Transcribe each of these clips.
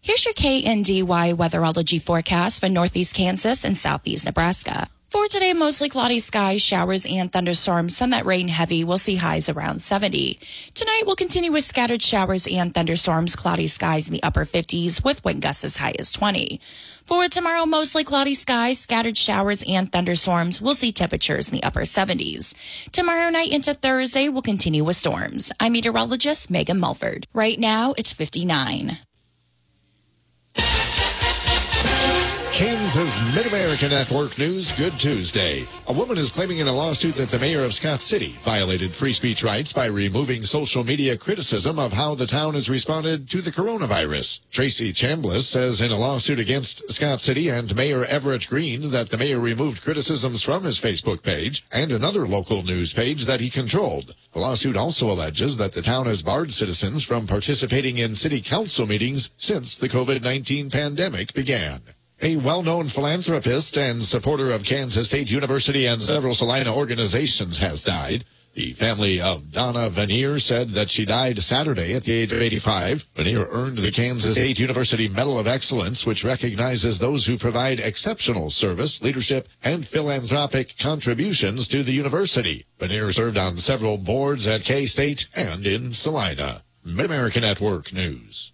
Here's your KNDY weatherology forecast for northeast Kansas and southeast Nebraska. For today, mostly cloudy skies, showers, and thunderstorms. Some that rain heavy. We'll see highs around 70. Tonight, we'll continue with scattered showers and thunderstorms, cloudy skies in the upper 50s with wind gusts as high as 20. For tomorrow, mostly cloudy skies, scattered showers, and thunderstorms. We'll see temperatures in the upper 70s. Tomorrow night into Thursday, we'll continue with storms. I'm meteorologist Megan Mulford. Right now, it's 59. Kansas Mid-America Network News, Good Tuesday. A woman is claiming in a lawsuit that the mayor of Scott City violated free speech rights by removing social media criticism of how the town has responded to the coronavirus. Tracy Chambliss says in a lawsuit against Scott City and Mayor Everett Green that the mayor removed criticisms from his Facebook page and another local news page that he controlled. The lawsuit also alleges that the town has barred citizens from participating in city council meetings since the COVID-19 pandemic began. A well-known philanthropist and supporter of Kansas State University and several Salina organizations has died. The family of Donna Vanier said that she died Saturday at the age of 85. Vanier earned the Kansas State University Medal of Excellence, which recognizes those who provide exceptional service, leadership, and philanthropic contributions to the university. Vanier served on several boards at K-State and in Salina. Mid-America Network News.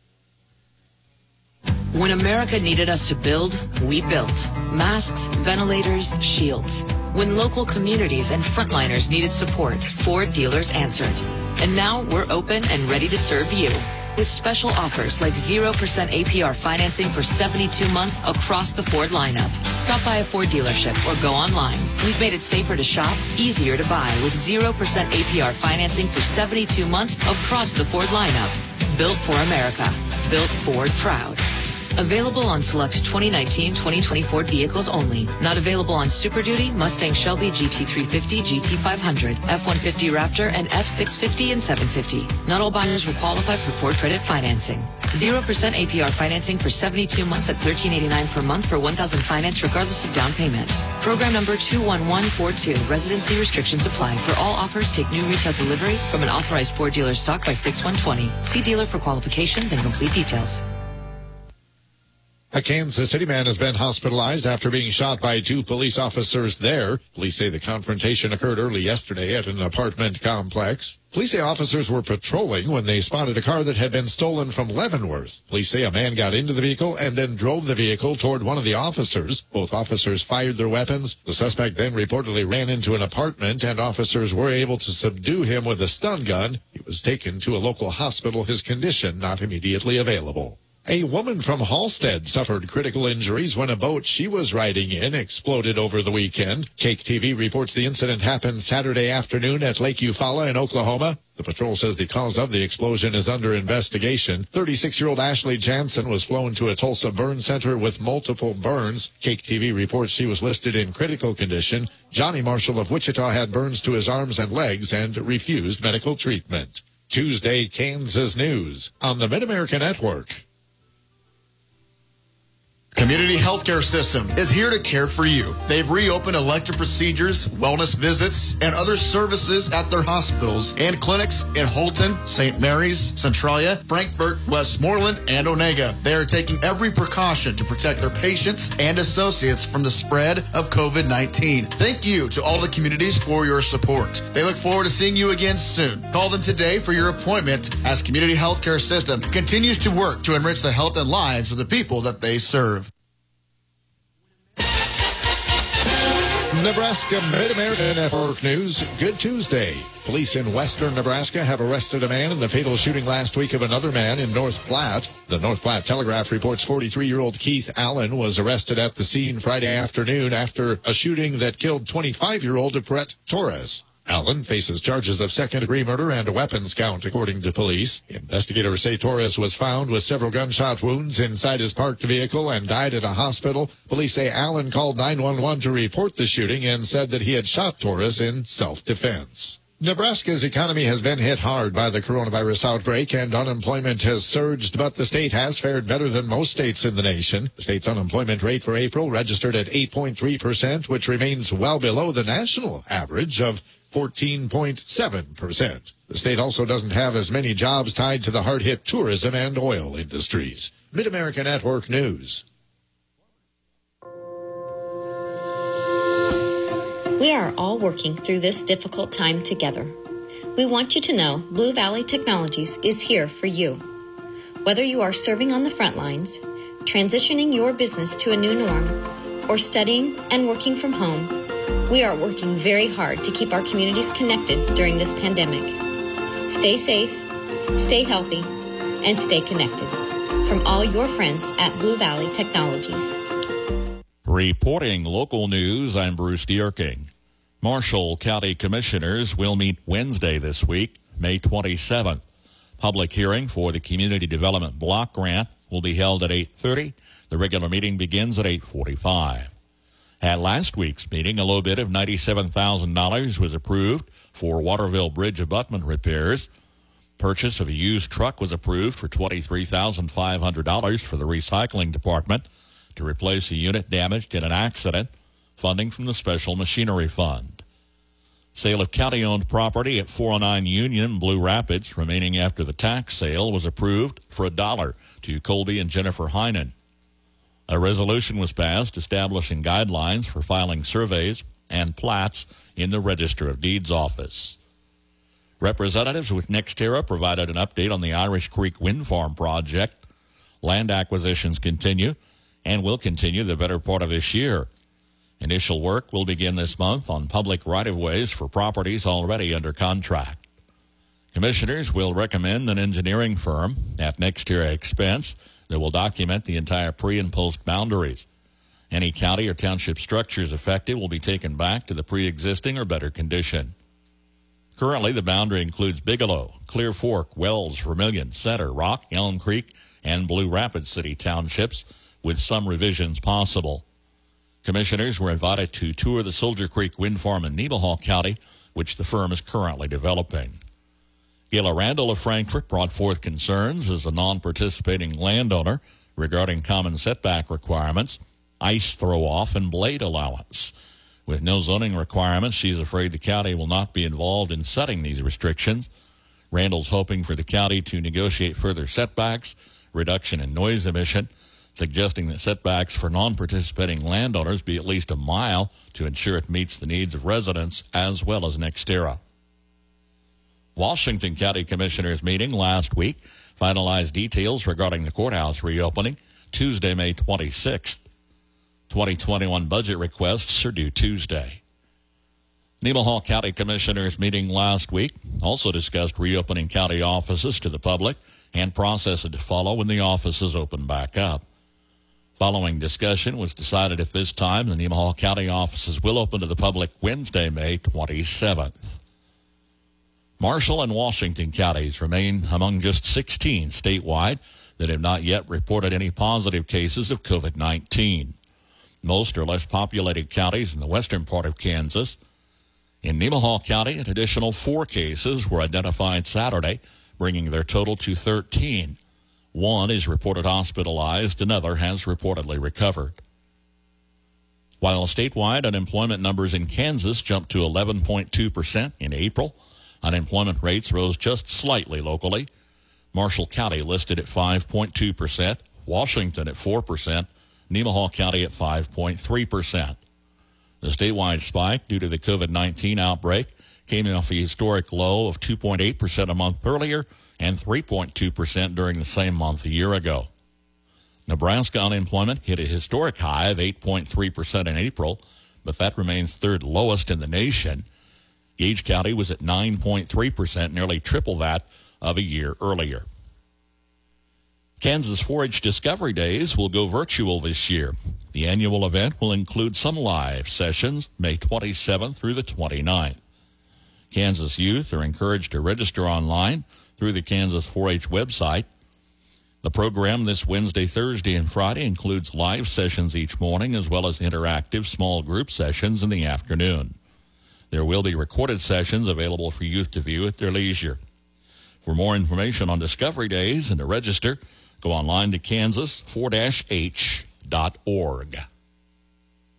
When America needed us to build, we built. Masks, ventilators, shields. When local communities and frontliners needed support, Ford dealers answered. And now we're open and ready to serve you. With special offers like 0% APR financing for 72 months across the Ford lineup. Stop by a Ford dealership or go online. We've made it safer to shop, easier to buy with 0% APR financing for 72 months across the Ford lineup. Built for America. Built Ford proud. Available on select 2019-2020 Ford vehicles only. Not available on Super Duty, Mustang Shelby GT350, GT500, F-150 Raptor, and F-650 and 750. Not all buyers will qualify for Ford credit financing. 0% APR financing for 72 months at $13.89 per month per 1,000 finance regardless of down payment. Program number 21142. Residency restrictions apply. For all offers, take new retail delivery from an authorized Ford dealer stock by 6/120. See dealer for qualifications and complete details. A Kansas City man has been hospitalized after being shot by two police officers there. Police say the confrontation occurred early yesterday at an apartment complex. Police say officers were patrolling when they spotted a car that had been stolen from Leavenworth. Police say a man got into the vehicle and then drove the vehicle toward one of the officers. Both officers fired their weapons. The suspect then reportedly ran into an apartment, and officers were able to subdue him with a stun gun. He was taken to a local hospital, his condition not immediately available. A woman from Halstead suffered critical injuries when a boat she was riding in exploded over the weekend. Cake TV reports the incident happened Saturday afternoon at Lake Eufaula in Oklahoma. The patrol says the cause of the explosion is under investigation. 36-year-old Ashley Jansen was flown to a Tulsa burn center with multiple burns. Cake TV reports she was listed in critical condition. Johnny Marshall of Wichita had burns to his arms and legs and refused medical treatment. Tuesday, Kansas News on the Mid-America Network. Community Healthcare System is here to care for you. They've reopened elective procedures, wellness visits, and other services at their hospitals and clinics in Holton, St. Mary's, Centralia, Frankfort, Westmoreland, and Onega. They are taking every precaution to protect their patients and associates from the spread of COVID-19. Thank you to all the communities for your support. They look forward to seeing you again soon. Call them today for your appointment as Community Healthcare System continues to work to enrich the health and lives of the people that they serve. Nebraska Mid-America Network News, Good Tuesday. Police in western Nebraska have arrested a man in the fatal shooting last week of another man in North Platte. The North Platte Telegraph reports 43-year-old Keith Allen was arrested at the scene Friday afternoon after a shooting that killed 25-year-old Brett Torres. Allen faces charges of second-degree murder and a weapons count, according to police. Investigators say Torres was found with several gunshot wounds inside his parked vehicle and died at a hospital. Police say Allen called 911 to report the shooting and said that he had shot Torres in self-defense. Nebraska's economy has been hit hard by the coronavirus outbreak, and unemployment has surged, but the state has fared better than most states in the nation. The state's unemployment rate for April registered at 8.3%, which remains well below the national average of 14.7%. The state also doesn't have as many jobs tied to the hard-hit tourism and oil industries. Mid-America Network News. We are all working through this difficult time together. We want you to know Blue Valley Technologies is here for you. Whether you are serving on the front lines, transitioning your business to a new norm, or studying and working from home, we are working very hard to keep our communities connected during this pandemic. Stay safe, stay healthy, and stay connected. From all your friends at Blue Valley Technologies. Reporting local news, I'm Bruce Dierking. Marshall County Commissioners will meet Wednesday this week, May 27th. Public hearing for the Community Development Block Grant will be held at 8:30. The regular meeting begins at 8:45. At last week's meeting, a low bid of $97,000 was approved for Waterville Bridge abutment repairs. Purchase of a used truck was approved for $23,500 for the recycling department to replace a unit damaged in an accident, funding from the Special Machinery Fund. Sale of county-owned property at 409 Union, Blue Rapids, remaining after the tax sale, was approved for $1 to Colby and Jennifer Heinen. A resolution was passed establishing guidelines for filing surveys and plats in the Register of Deeds office. Representatives with NextEra provided an update on the Irish Creek Wind Farm project. Land acquisitions continue and will continue the better part of this year. Initial work will begin this month on public right-of-ways for properties already under contract. Commissioners will recommend an engineering firm at NextEra expense that will document the entire pre- and post-boundaries. Any county or township structures affected will be taken back to the pre-existing or better condition. Currently, the boundary includes Bigelow, Clear Fork, Wells, Vermilion, Center, Rock, Elm Creek, and Blue Rapids City townships, with some revisions possible. Commissioners were invited to tour the Soldier Creek Wind Farm in Nemaha County, which the firm is currently developing. Gila Randall of Frankfort brought forth concerns as a non-participating landowner regarding common setback requirements, ice throw-off, and blade allowance. With no zoning requirements, she's afraid the county will not be involved in setting these restrictions. Randall's hoping for the county to negotiate further setbacks, reduction in noise emission, suggesting that setbacks for non-participating landowners be at least a mile to ensure it meets the needs of residents as well as NextEra. Washington County Commissioners meeting last week finalized details regarding the courthouse reopening Tuesday, May 26th. 2021 budget requests are due Tuesday. Nemaha County Commissioners meeting last week also discussed reopening county offices to the public and processes to follow when the offices open back up. Following discussion, it was decided at this time the Nemaha County offices will open to the public Wednesday, May 27th. Marshall and Washington counties remain among just 16 statewide that have not yet reported any positive cases of COVID-19. Most are less populated counties in the western part of Kansas. In Nemaha County, an additional 4 cases were identified Saturday, bringing their total to 13. One is reported hospitalized, another has reportedly recovered. While statewide unemployment numbers in Kansas jumped to 11.2% in April, unemployment rates rose just slightly locally. Marshall County listed at 5.2%, Washington at 4%, Nemaha County at 5.3%. The statewide spike due to the COVID-19 outbreak came off a historic low of 2.8% a month earlier and 3.2% during the same month a year ago. Nebraska unemployment hit a historic high of 8.3% in April, but that remains third lowest in the nation. Gage County was at 9.3%, nearly triple that of a year earlier. Kansas 4-H Discovery Days will go virtual this year. The annual event will include some live sessions May 27th through the 29th. Kansas youth are encouraged to register online through the Kansas 4-H website. The program this Wednesday, Thursday, and Friday includes live sessions each morning as well as interactive small group sessions in the afternoon. There will be recorded sessions available for youth to view at their leisure. For more information on Discovery Days and to register, go online to kansas4-h.org.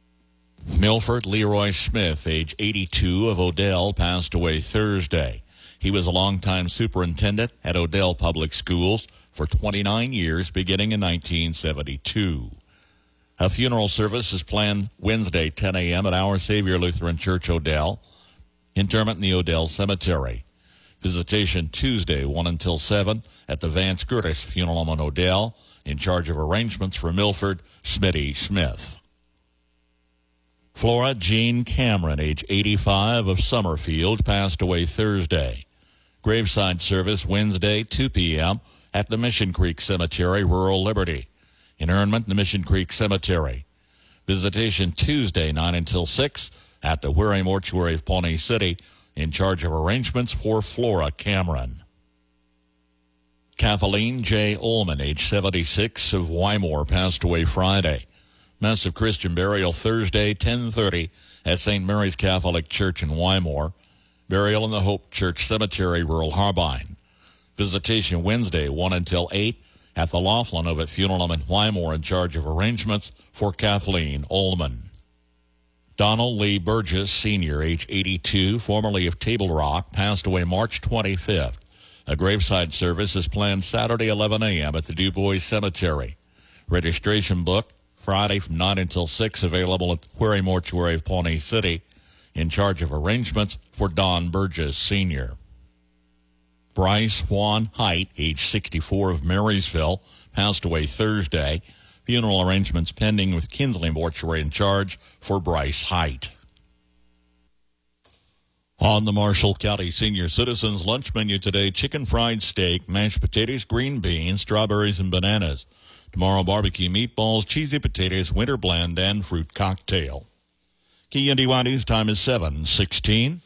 Milford Leroy Smith, age 82, of Odell, passed away Thursday. He was a longtime superintendent at Odell Public Schools for 29 years, beginning in 1972. A funeral service is planned Wednesday, 10 a.m. at Our Savior Lutheran Church, Odell. Interment in the Odell Cemetery. Visitation Tuesday, 1 until 7, at the Vance Curtis Funeral Home in Odell. In charge of arrangements for Milford, Smitty Smith. Flora Jean Cameron, age 85, of Summerfield, passed away Thursday. Graveside service Wednesday, 2 p.m. at the Mission Creek Cemetery, Rural Liberty. Interment in the Mission Creek Cemetery. Visitation Tuesday, 9 until 6, at the Wherry Mortuary of Pawnee City. In charge of arrangements for Flora Cameron. Kathleen J. Ullman, age 76, of Wymore, passed away Friday. Mass of Christian burial Thursday, 10:30, at St. Mary's Catholic Church in Wymore. Burial in the Hope Church Cemetery, rural Harbine. Visitation Wednesday, 1 until 8, at the Laughlin Ovitt Funeral Home in Wymore, in charge of arrangements for Kathleen Ullman. Donald Lee Burgess, Sr., age 82, formerly of Table Rock, passed away March 25th. A graveside service is planned Saturday, 11 a.m. at the Du Bois Cemetery. Registration book Friday from 9 until 6, available at the Wherry Mortuary of Pawnee City. In charge of arrangements for Don Burgess, Sr. Bryce Juan Height, age 64, of Marysville, passed away Thursday. Funeral arrangements pending with Kinsley Mortuary in charge for Bryce Height. On the Marshall County Senior Citizens Lunch Menu today, chicken fried steak, mashed potatoes, green beans, strawberries, and bananas. Tomorrow, barbecue meatballs, cheesy potatoes, winter blend, and fruit cocktail. KNDY News time is 7:16.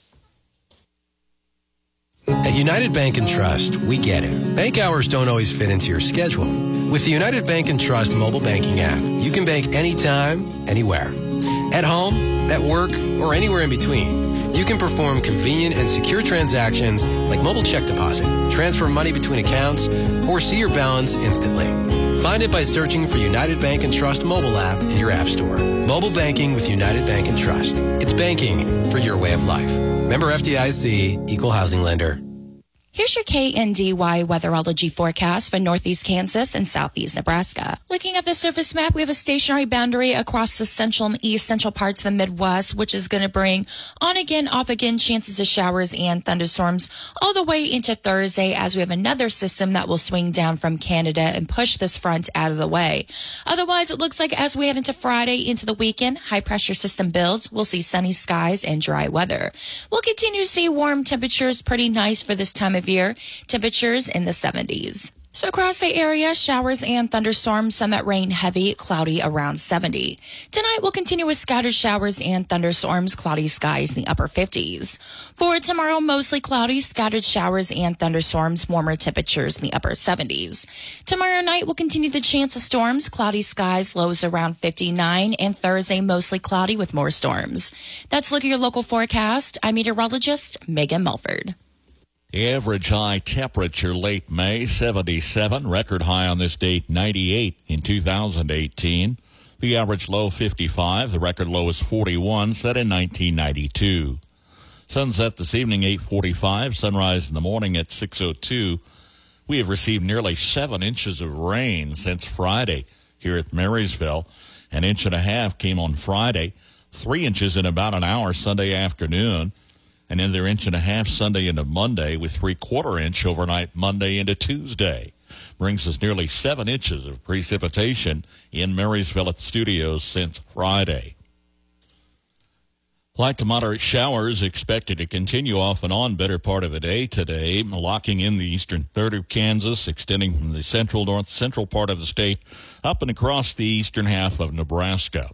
At United Bank & Trust, we get it. Bank hours don't always fit into your schedule. With the United Bank & Trust mobile banking app, you can bank anytime, anywhere. At home, at work, or anywhere in between. You can perform convenient and secure transactions like mobile check deposit, transfer money between accounts, or see your balance instantly. Find it by searching for United Bank & Trust mobile app in your app store. Mobile banking with United Bank & Trust. It's banking for your way of life. Member FDIC, Equal Housing Lender. Here's your KNDY weatherology forecast for northeast Kansas and southeast Nebraska. Looking at the surface map, we have a stationary boundary across the central and east central parts of the Midwest, which is going to bring on again, off again chances of showers and thunderstorms all the way into Thursday, as we have another system that will swing down from Canada and push this front out of the way. Otherwise, it looks like as we head into Friday, into the weekend, high pressure system builds. We'll see sunny skies and dry weather. We'll continue to see warm temperatures, pretty nice for this time of year. Temperatures in the 70s. So across the area, showers and thunderstorms, some that rain heavy, cloudy around 70. Tonight we'll continue with scattered showers and thunderstorms, cloudy skies in the upper 50s. For tomorrow, mostly cloudy, scattered showers and thunderstorms, warmer temperatures in the upper 70s. Tomorrow night we'll continue the chance of storms, cloudy skies, lows around 59, and Thursday mostly cloudy with more storms. That's a look at your local forecast. I'm meteorologist Megan Mulford. Average high temperature late May, 77. Record high on this date, 98 in 2018. The average low, 55. The record low is 41, set in 1992. Sunset this evening, 8:45. Sunrise in the morning at 6:02. We have received nearly 7 inches of rain since Friday here at Marysville. An inch and a half came on Friday. 3 inches in about an hour Sunday afternoon. And another inch and a half Sunday into Monday, with 3/4 inch overnight Monday into Tuesday. Brings us nearly 7 inches of precipitation in Marysville at the studios since Friday. Light to moderate showers expected to continue off and on better part of the day today, locking in the eastern third of Kansas, extending from the central north central part of the state up and across the eastern half of Nebraska.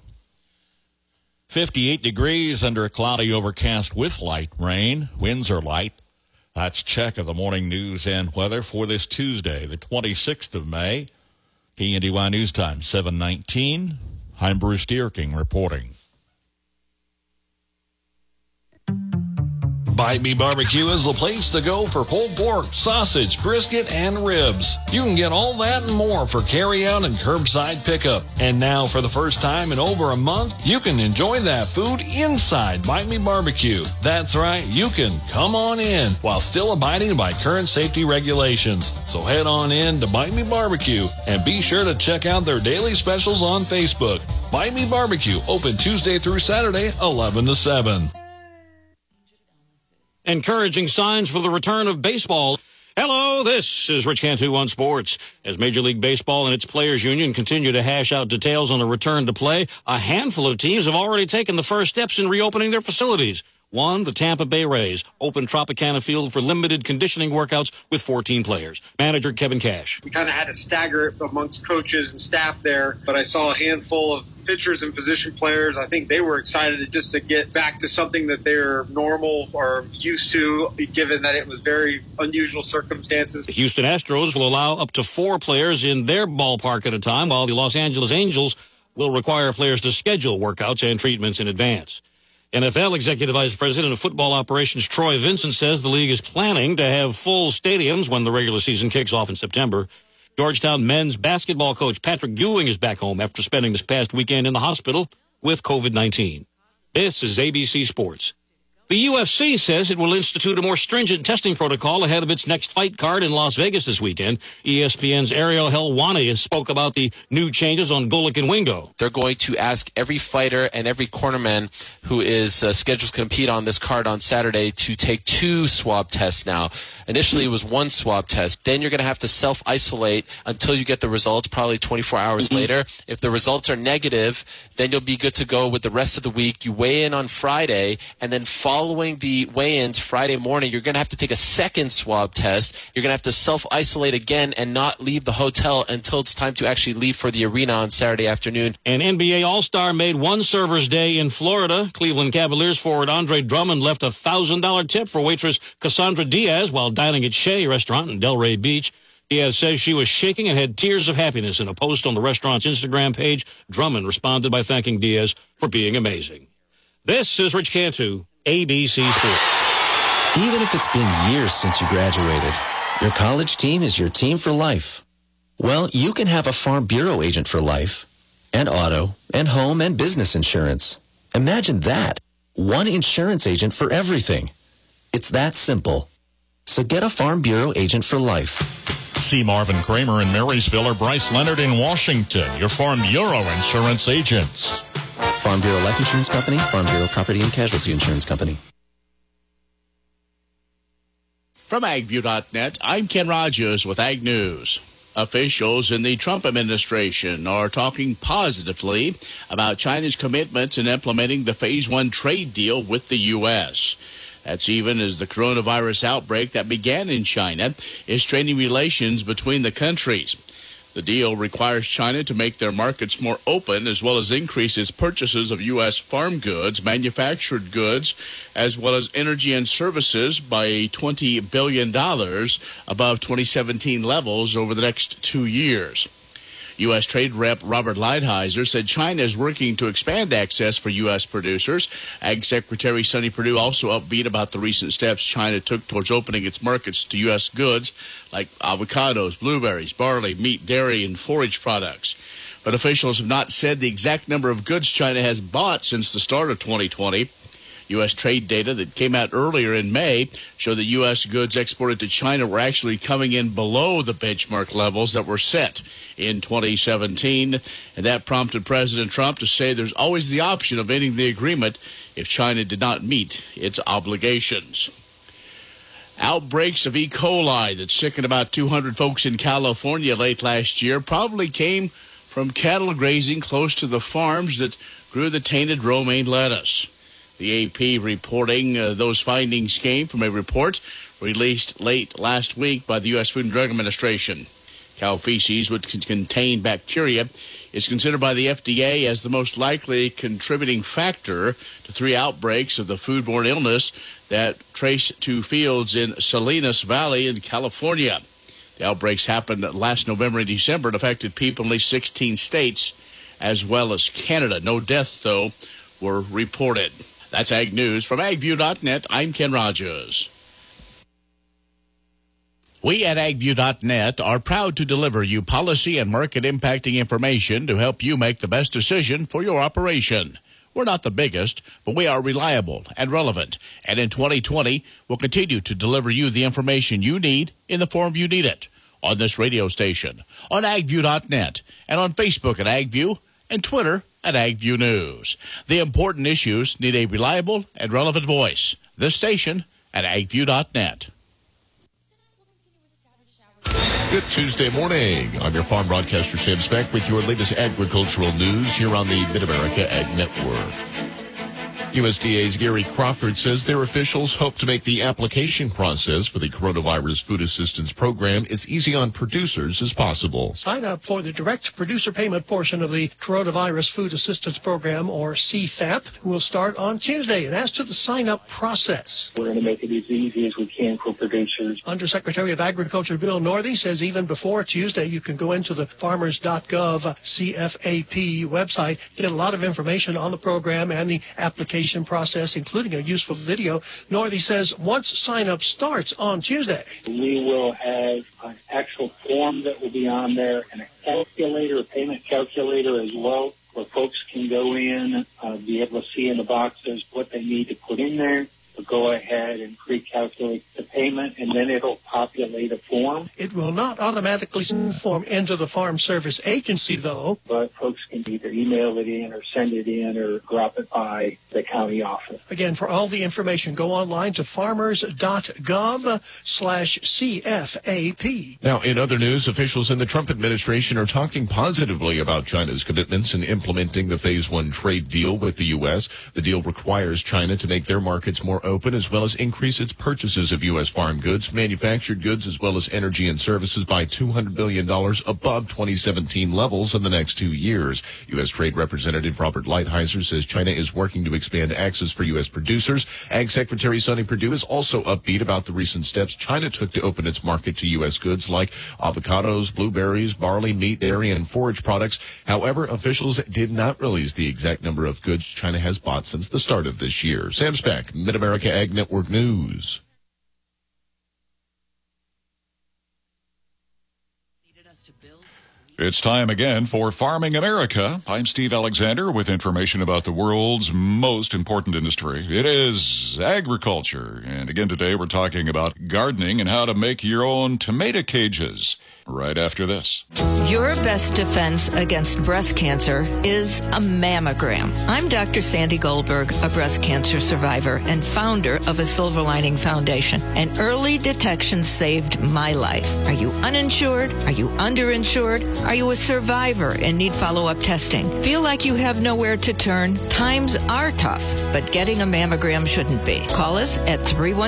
58 degrees under a cloudy overcast with light rain. Winds are light. That's check of the morning news and weather for this Tuesday, the 26th of May. KNDY News Time, 7:19. I'm Bruce Dierking reporting. Bite Me Barbecue is the place to go for pulled pork, sausage, brisket, and ribs. You can get all that and more for carry-out and curbside pickup. And now, for the first time in over a month, you can enjoy that food inside Bite Me Barbecue. That's right, you can come on in while still abiding by current safety regulations. So head on in to Bite Me Barbecue and be sure to check out their daily specials on Facebook. Bite Me Barbecue, open Tuesday through Saturday, 11 to 7. Encouraging signs for the return of baseball. Hello, this is Rich Cantu on Sports. As Major League Baseball and its players union continue to hash out details on the return to play, a handful of teams have already taken the first steps in reopening their facilities. One, the Tampa Bay Rays, opened Tropicana Field for limited conditioning workouts with 14 players. Manager Kevin Cash. We kind of had to stagger it amongst coaches and staff there, but I saw a handful of pitchers and position players. I think they were excited just to get back to something that they're normal or used to, given that it was very unusual circumstances. The Houston Astros will allow up to 4 players in their ballpark at a time, while the Los Angeles Angels will require players to schedule workouts and treatments in advance. NFL Executive Vice President of Football Operations Troy Vincent says the league is planning to have full stadiums when the regular season kicks off in September. Georgetown men's basketball coach Patrick Ewing is back home after spending this past weekend in the hospital with COVID-19. This is ABC Sports. The UFC says it will institute a more stringent testing protocol ahead of its next fight card in Las Vegas this weekend. ESPN's Ariel Helwani spoke about the new changes on Golic and Wingo. They're going to ask every fighter and every cornerman who is scheduled to compete on this card on Saturday to take 2 swab tests now. Initially, it was 1 swab test. Then you're going to have to self-isolate until you get the results, probably 24 hours later. If the results are negative, then you'll be good to go with the rest of the week. You weigh in on Friday, and then following the weigh-ins Friday morning, you're going to have to take a second swab test. You're going to have to self-isolate again and not leave the hotel until it's time to actually leave for the arena on Saturday afternoon. An NBA All-Star made one server's day in Florida. Cleveland Cavaliers forward Andre Drummond left a $1,000 tip for waitress Cassandra Diaz while dining at Shea Restaurant in Delray Beach. Diaz says she was shaking and had tears of happiness. In a post on the restaurant's Instagram page, Drummond responded by thanking Diaz for being amazing. This is Rich Cantu, ABC Sports. Even if it's been years since you graduated, your college team is your team for life. Well, you can have a Farm Bureau agent for life, and auto, and home, and business insurance. Imagine that. One insurance agent for everything. It's that simple. So get a Farm Bureau agent for life. See Marvin Kramer in Marysville or Bryce Leonard in Washington, your Farm Bureau insurance agents. Farm Bureau Life Insurance Company, Farm Bureau Property and Casualty Insurance Company. From AgView.net, I'm Ken Rogers with Ag News. Officials in the Trump administration are talking positively about China's commitments in implementing the Phase 1 trade deal with the U.S. That's even as the coronavirus outbreak that began in China is straining relations between the countries. The deal requires China to make their markets more open as well as increase its purchases of U.S. farm goods, manufactured goods, as well as energy and services by $20 billion above 2017 levels over the next 2 years. U.S. Trade Rep Robert Lighthizer said China is working to expand access for U.S. producers. Ag Secretary Sonny Perdue also upbeat about the recent steps China took towards opening its markets to U.S. goods like avocados, blueberries, barley, meat, dairy, and forage products. But officials have not said the exact number of goods China has bought since the start of 2020. U.S. trade data that came out earlier in May showed that U.S. goods exported to China were actually coming in below the benchmark levels that were set in 2017. And that prompted President Trump to say there's always the option of ending the agreement if China did not meet its obligations. Outbreaks of E. coli that sickened about 200 folks in California late last year probably came from cattle grazing close to the farms that grew the tainted romaine lettuce. The AP reporting those findings came from a report released late last week by the U.S. Food and Drug Administration. Cow feces, which can contain bacteria, is considered by the FDA as the most likely contributing factor to 3 outbreaks of the foodborne illness that trace to fields in Salinas Valley in California. The outbreaks happened last November and December and affected people in at least 16 states as well as Canada. No deaths, though, were reported. That's Ag News from AgView.net. I'm Ken Rogers. We at AgView.net are proud to deliver you policy and market impacting information to help you make the best decision for your operation. We're not the biggest, but we are reliable and relevant. And in 2020, we'll continue to deliver you the information you need in the form you need it. On this radio station, on AgView.net, and on Facebook at AgView, and Twitter at AgView News. The important issues need a reliable and relevant voice. This station at AgView.net. Good Tuesday morning. I'm your farm broadcaster, Sam Speck, with your latest agricultural news here on the Mid-America Ag Network. USDA's Gary Crawford says their officials hope to make the application process for the Coronavirus Food Assistance Program as easy on producers as possible. Sign up for the direct producer payment portion of the Coronavirus Food Assistance Program, or CFAP, will start on Tuesday. And as to the sign-up process, we're going to make it as easy as we can for producers. Undersecretary of Agriculture Bill Northey says even before Tuesday, you can go into the farmers.gov CFAP website, get a lot of information on the program and the application process, including a useful video. Northey says once sign-up starts on Tuesday, we will have an actual form that will be on there and a calculator, a payment calculator as well, where folks can go in, be able to see in the boxes what they need to put in there. Go ahead and pre-calculate the payment, and then it'll populate a form. It will not automatically send the form into the Farm Service Agency, though. But folks can either email it in or send it in or drop it by the county office. Again, for all the information, go online to farmers.gov/CFAP. Now, in other news, officials in the Trump administration are talking positively about China's commitments in implementing the Phase 1 trade deal with the U.S. The deal requires China to make their markets more open, as well as increase its purchases of U.S. farm goods, manufactured goods, as well as energy and services by $200 billion above 2017 levels in the next 2 years. U.S. Trade Representative Robert Lighthizer says China is working to expand access for U.S. producers. Ag Secretary Sonny Perdue is also upbeat about the recent steps China took to open its market to U.S. goods like avocados, blueberries, barley, meat, dairy, and forage products. However, officials did not release the exact number of goods China has bought since the start of this year. Sam Speck, Mid-America Ag Network News. It's time again for Farming America. I'm Steve Alexander with information about the world's most important industry. It is agriculture. And again today we're talking about gardening and how to make your own tomato cages. Right after this. Your best defense against breast cancer is a mammogram. I'm Dr. Sandy Goldberg, a breast cancer survivor and founder of a Silver Lining Foundation. And early detection saved my life. Are you uninsured? Are you underinsured? Are you a survivor and need follow-up testing? Feel like you have nowhere to turn? Times are tough, but getting a mammogram shouldn't be. Call us at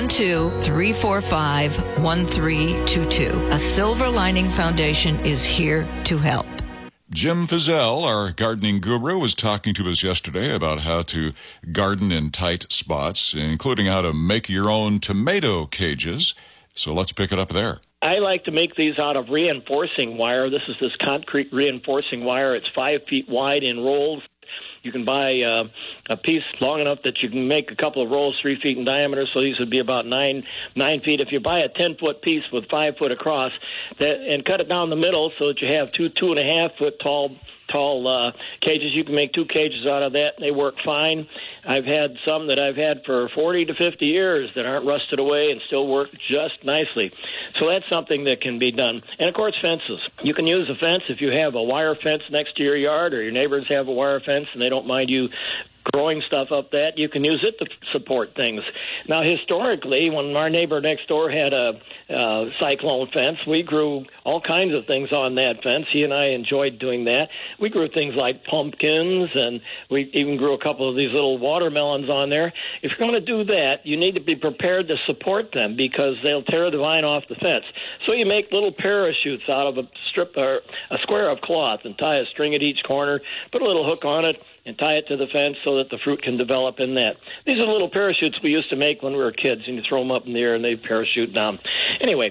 312-345-1322. A Silver Lining Foundation is here to help. Jim Fizzell, our gardening guru, was talking to us yesterday about how to garden in tight spots, including how to make your own tomato cages. So let's pick it up there. I like to make these out of reinforcing wire. This is this concrete reinforcing wire. It's 5 feet wide in rolls. You can buy a piece long enough that you can make a couple of rolls 3 feet in diameter, so these would be about 9 feet. If you buy a 10-foot piece with 5 foot across and cut it down the middle so that you have 2.5 foot tall cages, you can make 2 cages out of that. They work fine. I've had some that I've had for 40 to 50 years that aren't rusted away and still work just nicely. So that's something that can be done. And, of course, fences. You can use a fence if you have a wire fence next to your yard or your neighbors have a wire fence and they don't mind you growing stuff up that. You can use it to support things. Now, historically, when our neighbor next door had a cyclone fence, we grew all kinds of things on that fence. He and I enjoyed doing that. We grew things like pumpkins, and we even grew a couple of these little watermelons on there. If you're going to do that, you need to be prepared to support them because they'll tear the vine off the fence. So you make little parachutes out of a strip or a square of cloth and tie a string at each corner, put a little hook on it, and tie it to the fence so that the fruit can develop in that. These are little parachutes we used to make when we were kids, and you throw them up in the air and they parachute down. Anyway,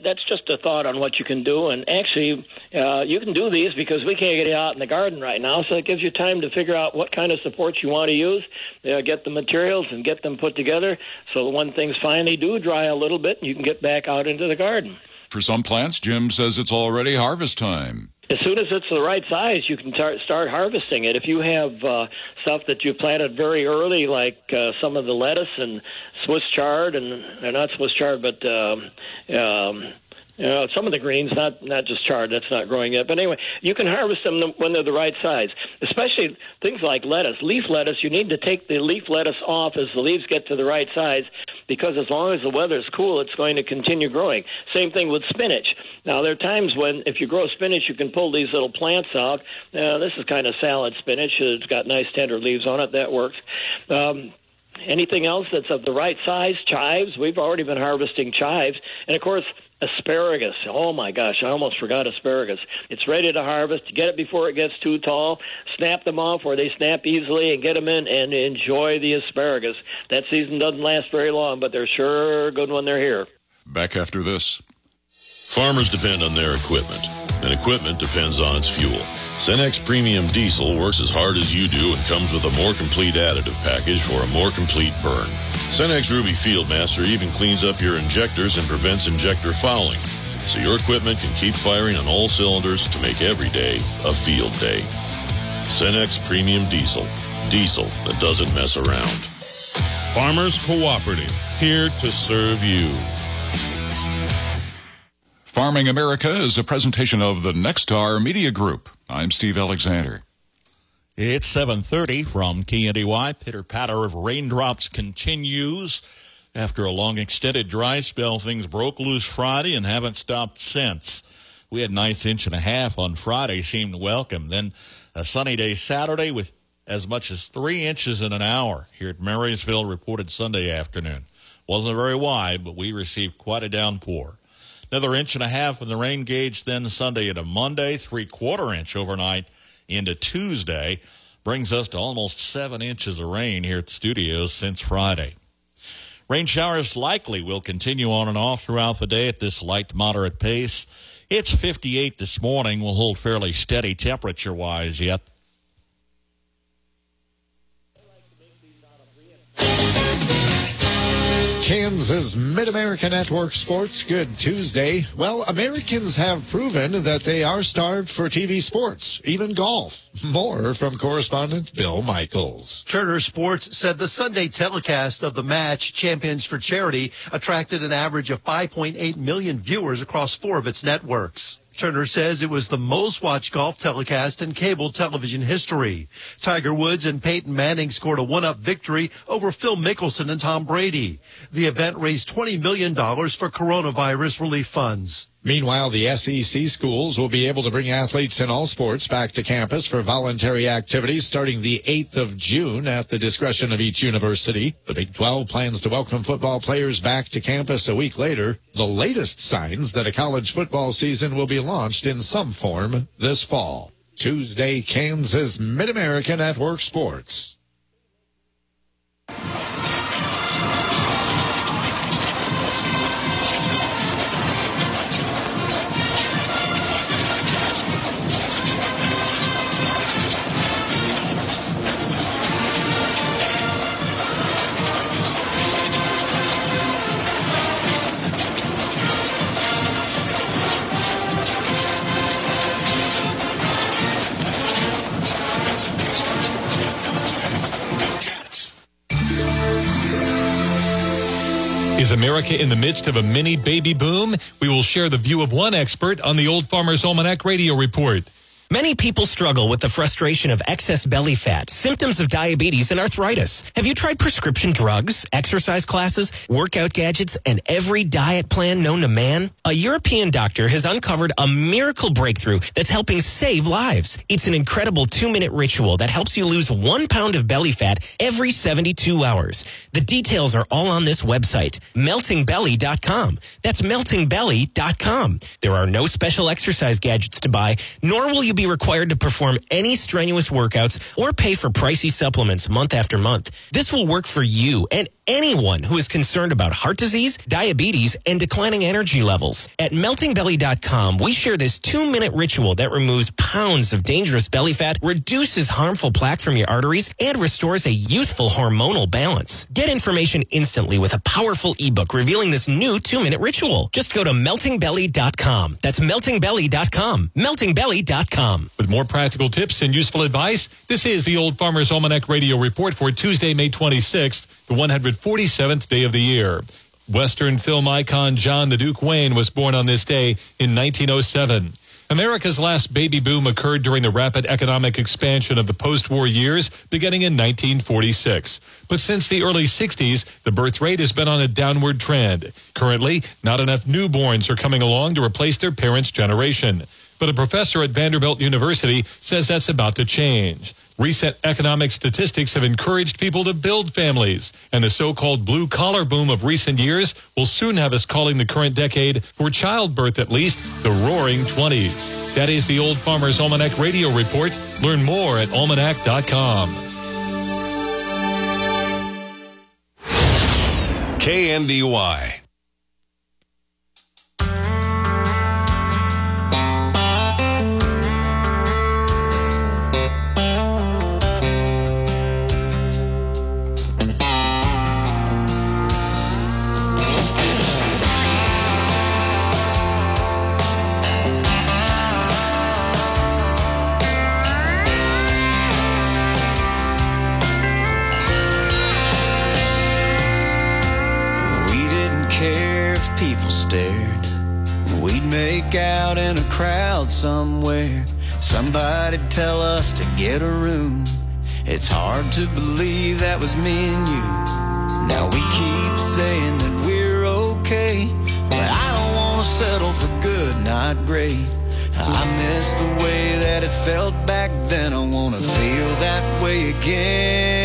that's just a thought on what you can do. And actually, you can do these because we can't get out in the garden right now, so it gives you time to figure out what kind of supports you want to use, get the materials and get them put together so when things finally do dry a little bit, you can get back out into the garden. For some plants, Jim says it's already harvest time. As soon as it's the right size, you can start harvesting it. If you have stuff that you planted very early, like some of the lettuce and Swiss chard, and not Swiss chard, but some of the greens, not just chard, that's not growing yet. But anyway, you can harvest them when they're the right size, especially things like lettuce. Leaf lettuce, you need to take the leaf lettuce off as the leaves get to the right size, because as long as the weather's cool, it's going to continue growing. Same thing with spinach. Now, there are times when if you grow spinach, you can pull these little plants out. This is kind of salad spinach. It's got nice tender leaves on it. That works. Anything else that's of the right size? Chives. We've already been harvesting chives. And, of course, asparagus. Oh, my gosh, I almost forgot asparagus. It's ready to harvest. Get it before it gets too tall. Snap them off where they snap easily and get them in and enjoy the asparagus. That season doesn't last very long, but they're sure good when they're here. Back after this. Farmers depend on their equipment, and equipment depends on its fuel. Cenex Premium Diesel works as hard as you do and comes with a more complete additive package for a more complete burn. Cenex Ruby Fieldmaster even cleans up your injectors and prevents injector fouling, so your equipment can keep firing on all cylinders to make every day a field day. Cenex Premium Diesel. Diesel that doesn't mess around. Farmers Cooperative, here to serve you. Farming America is a presentation of the Nexstar Media Group. I'm Steve Alexander. It's 7:30 from KNDY. Pitter-patter of raindrops continues. After a long extended dry spell, things broke loose Friday and haven't stopped since. We had a nice 1.5 inches on Friday, seemed welcome. Then a sunny day Saturday with as much as 3 inches in an hour here at Marysville, reported Sunday afternoon. Wasn't very wide, but we received quite a downpour. Another 1.5 inches in the rain gauge then Sunday into Monday, 3/4 inch overnight into Tuesday. Brings us to almost 7 inches of rain here at the studios since Friday. Rain showers likely will continue on and off throughout the day at this light moderate pace. It's 58 this morning. Will hold fairly steady temperature-wise yet. Kansas Mid-America Network Sports, good Tuesday. Well, Americans have proven that they are starved for TV sports, even golf. More from correspondent Bill Michaels. Turner Sports said the Sunday telecast of the match, Champions for Charity, attracted an average of 5.8 million viewers across 4 of its networks. Turner says it was the most watched golf telecast in cable television history. Tiger Woods and Peyton Manning scored a one-up victory over Phil Mickelson and Tom Brady. The event raised $20 million for coronavirus relief funds. Meanwhile, the SEC schools will be able to bring athletes in all sports back to campus for voluntary activities starting the 8th of June at the discretion of each university. The Big 12 plans to welcome football players back to campus a week later. The latest signs that a college football season will be launched in some form this fall. Tuesday, Kansas Mid-America Network Sports. Is America in the midst of a mini baby boom? We will share the view of one expert on the Old Farmer's Almanac Radio Report. Many people struggle with the frustration of excess belly fat, symptoms of diabetes, and arthritis. Have you tried prescription drugs, exercise classes, workout gadgets, and every diet plan known to man? A European doctor has uncovered a miracle breakthrough that's helping save lives. It's an incredible 2-minute ritual that helps you lose 1 pound of belly fat every 72 hours. The details are all on this website, meltingbelly.com. That's meltingbelly.com. There are no special exercise gadgets to buy, nor will you be required to perform any strenuous workouts or pay for pricey supplements month after month. This will work for you and anyone who is concerned about heart disease, diabetes, and declining energy levels. At meltingbelly.com, we share this 2-minute ritual that removes pounds of dangerous belly fat, reduces harmful plaque from your arteries, and restores a youthful hormonal balance. Get information instantly with a powerful ebook revealing this new 2-minute ritual. Just go to meltingbelly.com. That's meltingbelly.com. meltingbelly.com. With more practical tips and useful advice, this is the Old Farmer's Almanac Radio Report for Tuesday, May 26th, the 147th day of the year. Western film icon John the Duke Wayne was born on this day in 1907. America's last baby boom occurred during the rapid economic expansion of the post-war years, beginning in 1946. But since the early 60s, the birth rate has been on a downward trend. Currently, not enough newborns are coming along to replace their parents' generation. But a professor at Vanderbilt University says that's about to change. Recent economic statistics have encouraged people to build families, and the so-called blue-collar boom of recent years will soon have us calling the current decade, for childbirth at least, the Roaring 20s. That is the Old Farmer's Almanac Radio Report. Learn more at almanac.com. KNDY. We'd make out in a crowd somewhere. Somebody'd tell us to get a room. It's hard to believe that was me and you. Now we keep saying that we're okay, but I don't want to settle for good, not great. I miss the way that it felt back then. I want to feel that way again.